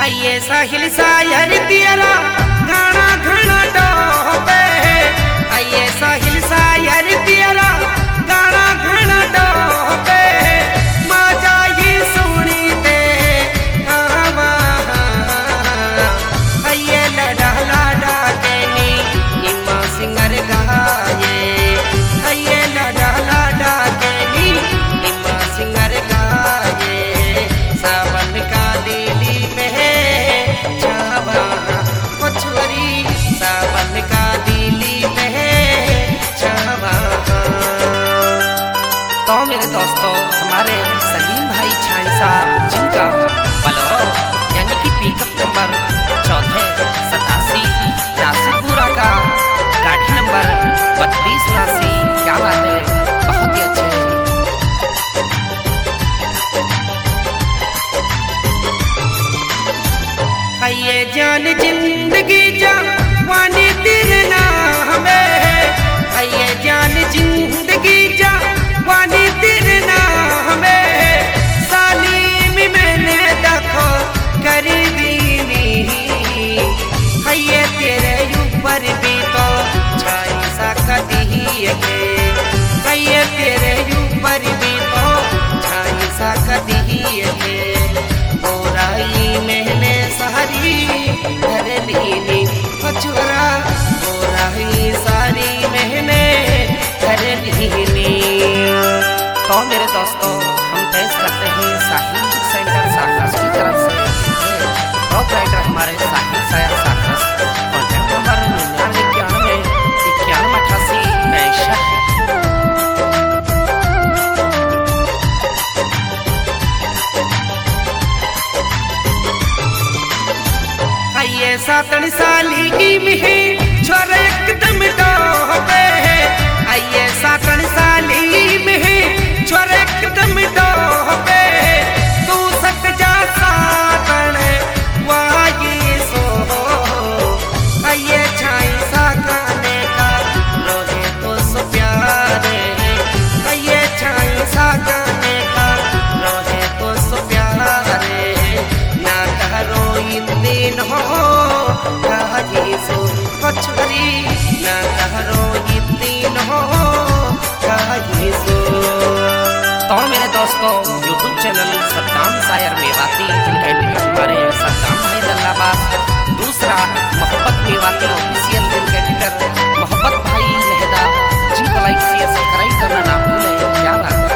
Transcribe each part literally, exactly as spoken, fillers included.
आइए साहिल सायर तेरा गाना घना डोबे, आइए साहिल सायर तेरा गाना घना डोबे, मजा ये सुनी दे आवा। आइए लड़ा लड़ा के नी निम्मा सिंगर गाये, आइए लड़ा लड़ा के नी निम्मा सिंगर गाये। सावन का दिली में छावा ओ छोरी, सावन का दिली में छावा। तो मेरे दोस्तों, हमारे सलीम भाई छाई साहब जिनका बलो यानी कि पिकअप नंबर चौदह सतासी नासिकपुरा का गाड़ी नंबर बत्तीस उनासी, क्या बात है, बहुत ही अच्छे। आइए जान जिंदगी जवानी तेरे नाम है, आइए जान जिंदगी जवानी तेरे नाम है। सालीम मैंने देखो कर दीनी, आइए तेरे ऊपर भी तो छाई सा कदी है, आइए तेरे ऊपर भी तो छाई सा कदी है। बोराई मैंने सारी कर लीनी छोरा, बोराई सारी मैंने कर लीनी। तो मेरे दोस्तों, हम पेश करते हैं साहिल म्यूजिक सेंटर साकरस की तरफ से टॉप राइटर हमारे साहिल साया साकरस, कॉन्टैक्ट नंबर निन्यानवे इक्यानवे इक्यानवे अठासी पैंसठ। आइए सातन साली की में छोरा एकदम डोबे, आइए सातन साली में छोरा एकदम डोबे। तू सक जा सातन वाये सो, आइए छाई सा गाने का रोहे तो सो प्यारे, आइए छाई सा गाने का रोहे तो सो प्यारे। ना करो इन दिन हो काजी सो छोरी, ना करो इन दिन हो काजी सो। तो मेरे दोस्तों, यूट्यूब चैनल सद्दाम सायर मेवाती, जिनका एडिटर हमारे सद्दाम भाई दल्लाबाद, दूसरा मोहब्बत मेवाती ऑफिशियल, जिनका एडिटर मोहब्बत भाई लहदा, जिनको लाइक शेयर सब्सक्राइब करना ना भूलें, क्या बात है।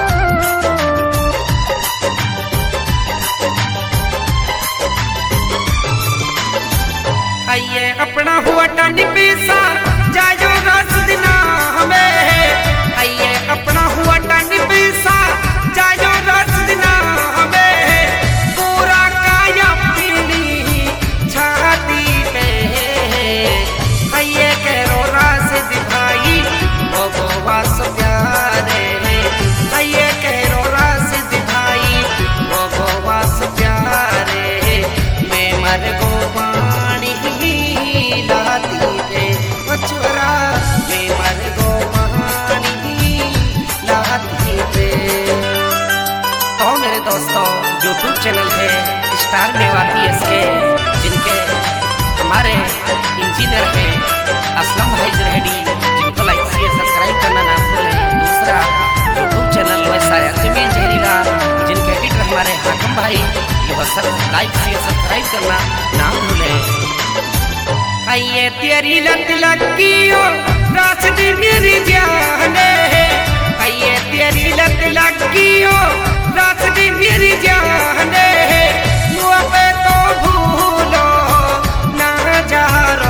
आइए अपना हुआ टानी पैसा जायो रास दिना हमें, आइए अपना हुआ टानी पैसा जायो रास दिना हमें। पूरा काया पीली छाती पे, आइए करो रास दिखाई वो गोवास प्यारे, आइए करो रास दिखाई वो गोवास प्यारे। मैं मर गो पानी लाती है छोरा, मैं मर गो पानी लाती है। तो मेरे दोस्तों, यूट्यूब चैनल है स्टार मेवाती एसके, जिनके हमारे इंजीनियर हैं असलम भाई जरहेडी, जिनको लाइक शेयर सब्सक्राइब करना ना भूलें। दूसरा यूट्यूब चैनल वैसा जमीन जहरीला, जिनके एडिटर हमारे हाकम भाई, ये सब लाइक शेयर सब्सक्राइब करना ना भूलें। आइए तेरी लत लगियो रास्ते मेरी जाने, आइए तेरी लत लगियो रास्ते मेरी जाने। मुँह पे तो भूलो ना जा रो,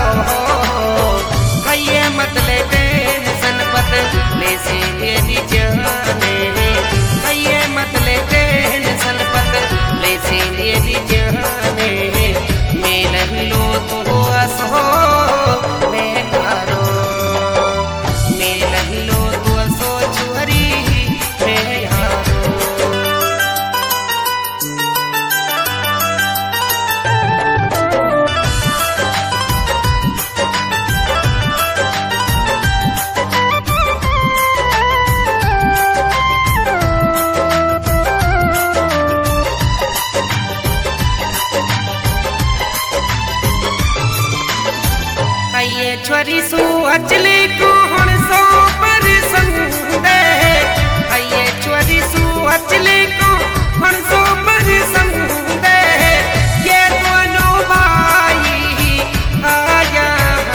आइए मत ले टेंशन पत ले से मेरी जाने, आइए मत ले टेंशन पत ले से मेरी जाने। मैं नहीं लो तो असो मैं करो, मैं नहीं लो तो असो छोरी मैं यारो। छोरी सू अचले को हण सो पर संदे आइए छोरी सू अचले को हण सो पर संदे ये दोनों भाई आया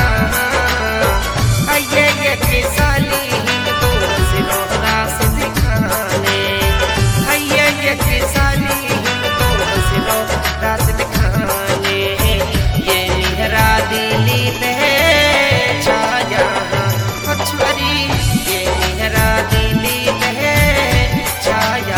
आइए ये के साली हिंदू सिरो रास दिखाने आइए ये के साली हिंदू सिरो रास दिखाने ये निहरा दिली पे छाया छोरी ये निहरा दिली पे छाया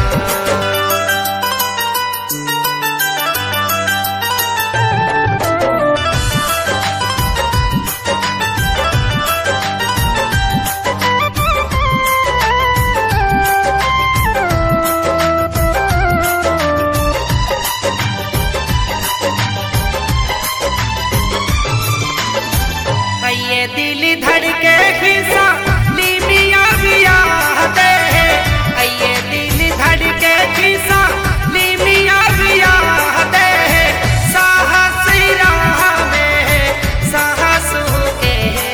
ये दिल धड़के खिसा लीबिया बिया दे ये दिल धड़के खिसा लीबिया बिया दे साहस राह में साहस के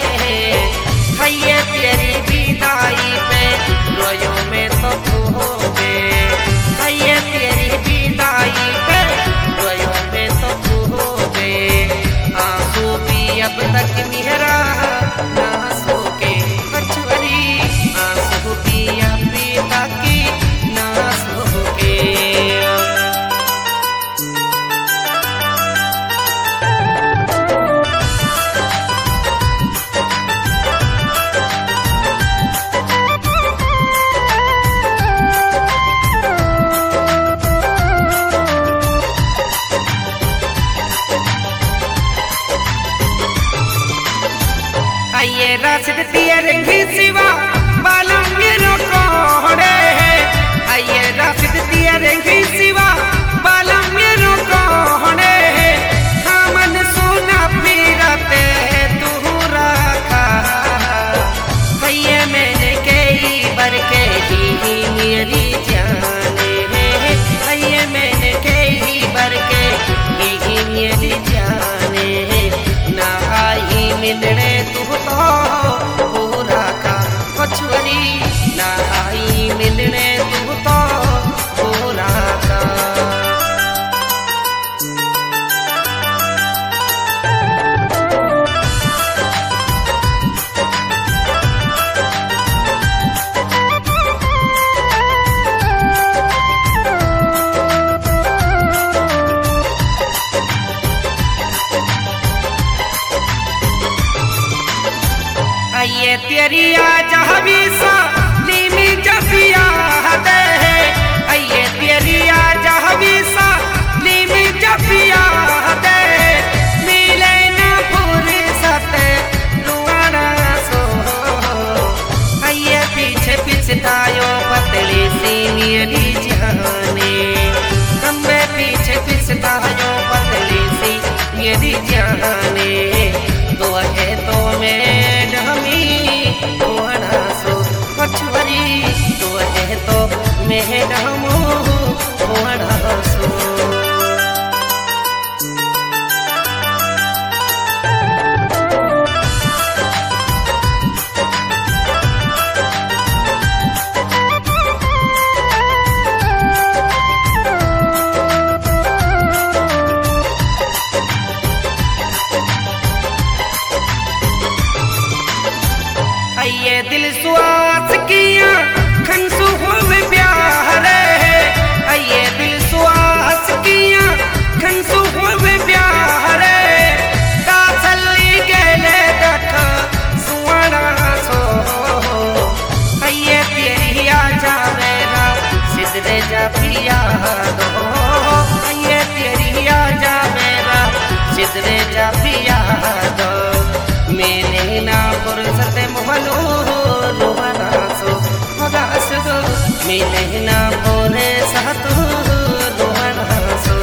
ये तेरी विदाई पे रोयो में तो खोगे ये तेरी विदाई पे रोयो में तो खोगे आंसू भी अब तक मेरा ना सोके छोरी आंसू भी अभी तक ना सोके ये राशिद तेर घिसिवा बालम मेरो कोड़े ये राशिद तेर घिसिवा बालम मेरो कोड़े हमन सोना पीरते तू रखा ये मैंने कई बार के ही मेरी जाने ये मैंने कई बार के ही मेरी जाने ना आई मिलने तू तो पूरा का छोरी ना आई मिलने तू तो पूरा का ये तेरी आज हवीसा लीमी जबिया दे ये तेरी आज हवीसा लीमी जबिया दे मिले ना पूरी सते रुआना सो ये पीछे पीछे तायो पतली सी मेरी जाने लंबे पीछे पीछे तायो पतली सी मेरी जाने तो है तो मैं छोरी तो है तो मेरा मोहना सो ये दिल सुआस किया खंसू हुए प्यारे ये दिल सुआस किया खंसू हुए प्यारे कासली गेले दख सुवना सो ये तेरी आजा मेरा सिद्धरे जा पिया दो ये तेरी आजा मेरा सिद्धरे जा पिया दो मेरे ना फुर्सत मोहनो रोहना सो मगास दो मिले ना बोले सातु रोहना सो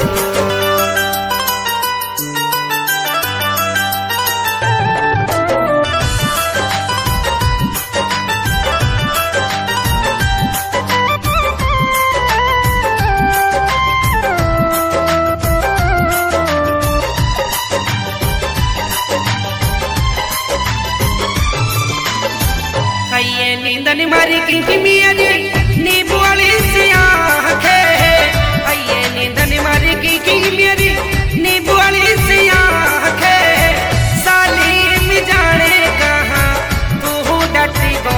की मेरी नींबू वाली सी आंखें, आइए नींदन मर की मेरी नींबू वाली सी आंखें, साली में जाने कहाँ तू डटी गो,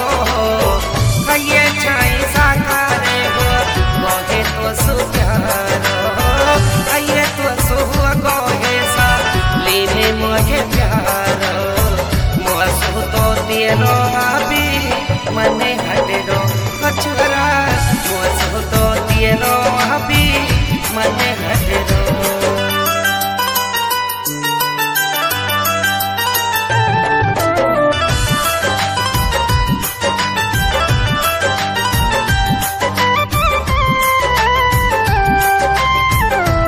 आइए छाई साकारे हो गोहे तो सुप्यारो, आइए तो सुहुआ गोहे सा लेने मुझे प्यारो, मोसु तो तेरो अभी मने हटे रो कछुरा, मोसु तो तेरो अभी मने